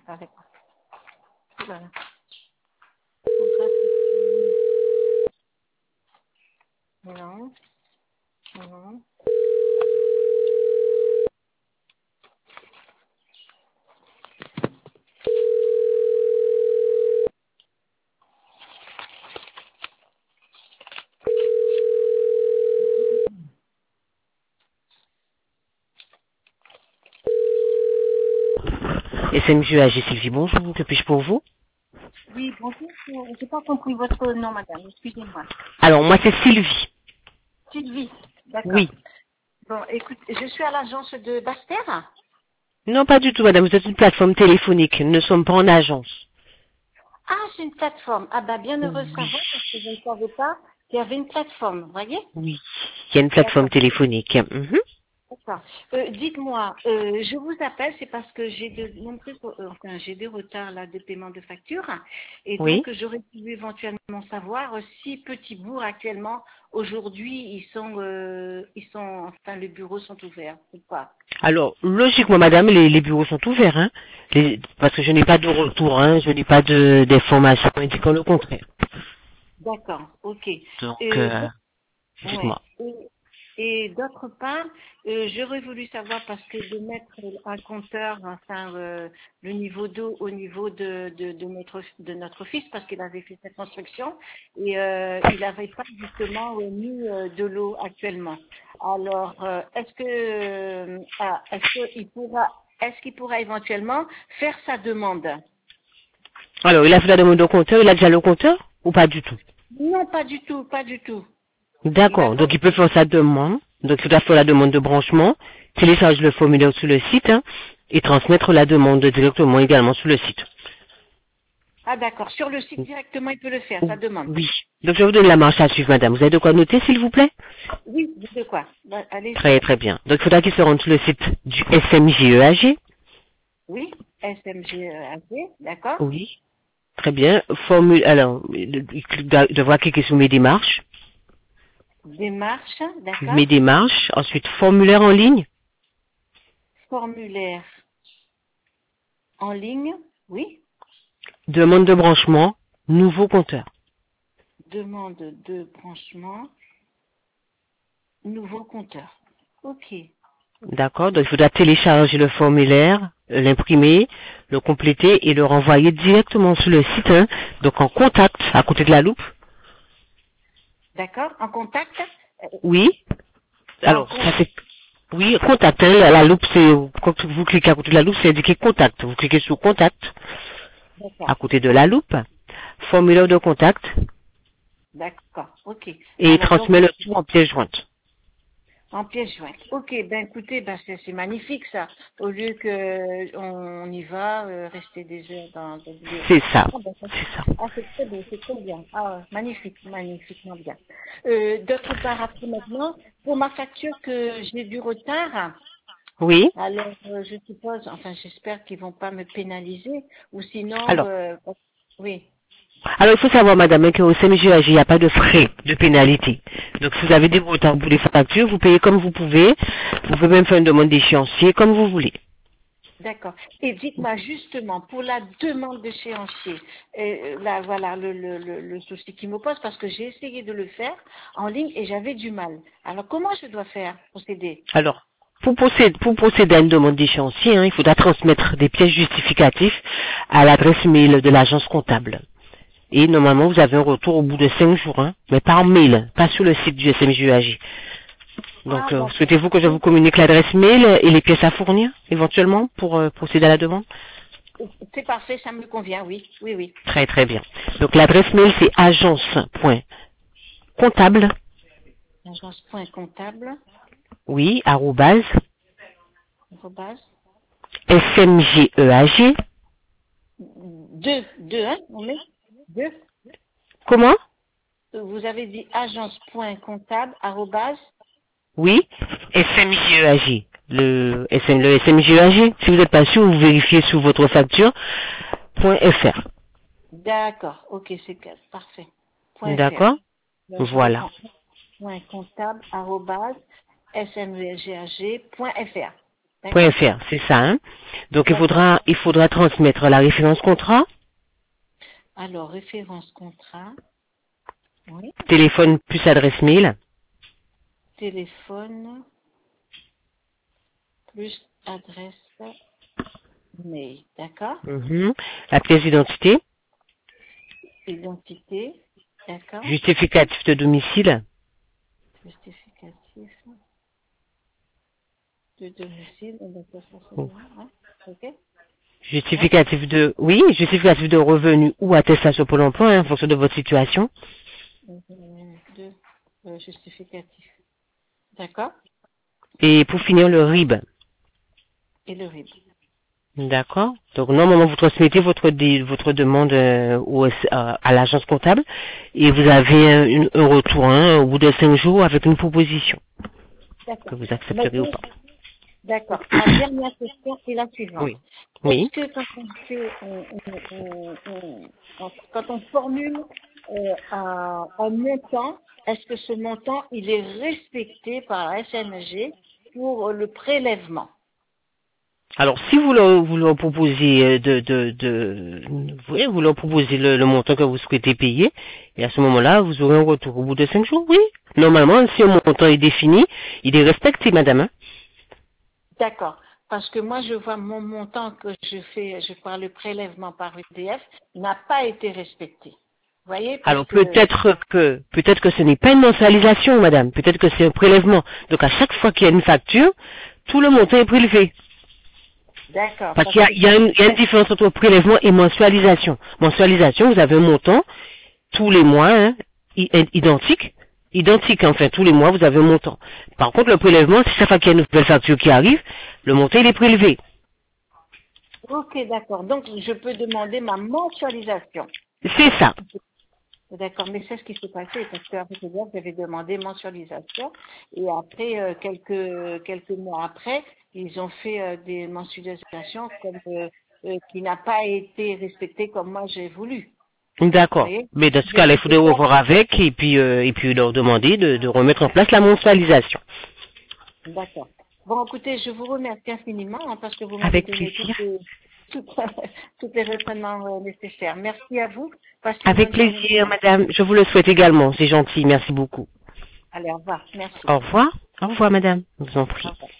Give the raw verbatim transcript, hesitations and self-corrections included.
avec moi. Voilà. Non. Non. S M J A G Sylvie, bonjour, que puis-je pour vous? Oui, bonjour. Je n'ai pas compris votre nom, madame. Excusez-moi. Alors, moi, c'est Sylvie. Sylvie. D'accord. Oui. Bon, écoute, je suis à l'agence de Basse-Terre. Non, pas du tout, madame, vous êtes une plateforme téléphonique, nous ne sommes pas en agence. Ah, c'est une plateforme. Ah, bah, bien heureux de Oui. savoir parce que je ne savais pas qu'il y avait une plateforme. Vous voyez? Oui. Il y a une plateforme D'accord. téléphonique. Mhm. D'accord. Euh, dites-moi, euh, je vous appelle, c'est parce que j'ai de nombreux, euh, enfin, j'ai des retards là de paiement de facture, et Oui. donc j'aurais pu éventuellement savoir si Petit Bourg actuellement, aujourd'hui, ils sont, euh, ils sont, enfin, les bureaux sont ouverts ou pas. Alors, logiquement, madame, les, les bureaux sont ouverts, hein, les- parce que je n'ai pas de retour, hein, je n'ai pas de d'informations indiquant le contraire. D'accord, ok. Donc, Euh, euh, Ouais. dites-moi. Et, et d'autre part, euh, j'aurais voulu savoir parce que de mettre un compteur, enfin euh, le niveau d'eau au niveau de, de, de notre de notre fils parce qu'il avait fait cette construction et euh, il n'avait pas justement euh, mis euh, de l'eau actuellement. Alors euh, est-ce que euh, ah, est-ce qu'il pourra est-ce qu'il pourra éventuellement faire sa demande? Alors, il a fait la demande au compteur, il a déjà le compteur ou pas du tout? Non, pas du tout, pas du tout. Il a D'accord, pas. donc il peut faire sa demande, donc il doit faire la demande de branchement, télécharger le formulaire sur le site, hein, et transmettre la demande directement également sur le site. Ah d'accord. Sur le site directement, il peut le faire, sa demande. Oui. Donc je vais vous donner la marche à suivre, madame. Vous avez de quoi noter, s'il vous plaît? Oui, de quoi? Bah, allez-y. Très très bien. Donc il faudra qu'il se rende sur le site du S M J E A G. Oui, S M G A G, d'accord. Oui. Très bien. Formule, alors, il doit devoir cliquer sur mes démarches. Démarche, d'accord. Mes démarches. Ensuite, formulaire en ligne. Formulaire en ligne, oui. Demande de branchement. Nouveau compteur. Demande de branchement, nouveau compteur. Ok, D'accord. Donc il faudra télécharger le formulaire, euh, l'imprimer, le compléter et le renvoyer directement sur le site, hein, donc en contact, à côté de la loupe. d'accord. En contact, euh, Oui. en Alors, ça contact, c'est... Oui, contact, hein, la, la loupe, c'est... Quand vous cliquez à côté de la loupe, c'est indiqué contact. Vous cliquez sur contact, d'accord. à côté de la loupe, formulaire de contact, D'accord, ok. et il Alors donc, transmet le tout en pièce jointe. en pièce jointe. Ok, ben écoutez, ben c'est c'est magnifique ça. Au lieu que euh, on y va, euh, rester des heures dans le bureau. C'est ça. Ah, ben, ça, C'est ça. ah, c'est très bien, c'est très bien. Ah, magnifique, magnifiquement bien. Euh, D'autre part, après maintenant, pour ma facture que j'ai du retard, Oui. alors euh, je suppose, enfin j'espère qu'ils vont pas me pénaliser, ou sinon, Alors, euh, oui, alors il faut savoir, madame, hein, qu'au C M G A G, il n'y a pas de frais de pénalité. Donc, si vous avez des retards pour les factures, vous payez comme vous pouvez. Vous pouvez même faire une demande d'échéancier comme vous voulez. d'accord. Et dites-moi justement, pour la demande d'échéancier, euh, là voilà le, le, le, le souci qui me pose parce que j'ai essayé de le faire en ligne et j'avais du mal. Alors comment je dois faire, procéder? Alors, pour procéder, pour procéder à une demande d'échéancier, hein, il faudra transmettre des pièces justificatives à l'adresse mail de l'agence comptable. Et normalement, vous avez un retour au bout de cinq jours, hein, mais par mail, pas sur le site du S M J E A G. Ah Donc, euh, d'accord. souhaitez-vous que je vous communique l'adresse mail et les pièces à fournir, éventuellement, pour euh, procéder à la demande? C'est parfait, ça me convient, oui, oui, oui. Très très bien. Donc, l'adresse mail, c'est agence.comptable, Agence.comptable, oui, arrobase, arrobase, smgeag, deux, deux, hein, on met deux. comment? Vous avez dit agence.comptable, arrobase, Oui, S M J E A G. Le, S M, le S M J E A G, si vous n'êtes pas sûr, vous vérifiez sur votre facture, .fr. d'accord, ok, c'est clair, parfait. Point .fr. D'accord? Donc, je Voilà. reprends point comptable, arrobase, smgag.fr. D'accord? .fr, c'est ça, hein? Donc il faudra, il faudra transmettre la référence contrat, Alors, référence contrat. Oui. téléphone plus adresse mail, Téléphone plus adresse mail. D'accord. mhm, la pièce d'identité, Identité. D'accord. justificatif de domicile, Justificatif de domicile. On va faire ça, ça, oh, hein. Ok. justificatif de, oui, justificatif de revenu ou attestation pour l'emploi, hein, en fonction de votre situation. De euh, justificatif. D'accord. Et pour finir, le R I B. Et le R I B. D'accord. Donc normalement vous transmettez votre dé- votre demande euh, au, euh, à l'agence comptable et vous avez un, une- un retour hein, au bout de cinq jours avec une proposition que D'accord. vous accepterez ou Maintenant, pas. d'accord. Ma dernière question est la suivante. Oui. Est-ce Oui. que quand on fait, on, on- on- on- on- quand on formule euh, un, un montant, est-ce que ce montant il est respecté par la S N G pour le prélèvement? Alors si vous leur, vous leur proposez euh, de, de, de oui, vous leur proposez le, le montant que vous souhaitez payer, et à ce moment-là, vous aurez un retour au bout de cinq jours, oui. Normalement, si un montant est défini, il est respecté, madame. Hein. D'accord. Parce que moi, je vois mon montant que je fais, je parle le prélèvement par U D F, n'a pas été respecté. Vous voyez, parce Alors que, peut-être que peut-être que ce n'est pas une mensualisation, madame. Peut-être que c'est un prélèvement. Donc à chaque fois qu'il y a une facture, tout le montant est prélevé. d'accord, Parce parce qu'il y a, que, il y a une, il y a une différence entre prélèvement et mensualisation. Mensualisation, vous avez un montant tous les mois hein, i- identique, identique enfin tous les mois vous avez un montant. Par contre le prélèvement, si chaque fois qu'il y a une nouvelle facture qui arrive, le montant il est prélevé. ok, d'accord. Donc, je peux demander ma mensualisation. C'est ça. D'accord, mais c'est ce qui s'est passé parce qu'avec le gars, j'avais demandé mensualisation et après, euh, quelques, quelques mois après, ils ont fait euh, des mensualisations comme, euh, euh, qui n'a pas été respectée comme moi j'ai voulu. Vous D'accord. voyez? Mais dans ce Donc, cas-là, il c'est faudrait pour ça. revoir avec et puis euh, et puis leur demander de, de remettre en place la mensualisation. D'accord. Bon, écoutez, je vous remercie infiniment hein, parce que vous m'avez Avec donné toutes plaisir. les, toutes, toutes les renseignements euh, nécessaires. Merci à vous. Passez une Avec bonne journée. plaisir, madame. Je vous le souhaite également. C'est gentil. Merci beaucoup. Allez, au revoir. Merci. Au revoir. Au revoir, madame. Je vous en Au prie. revoir.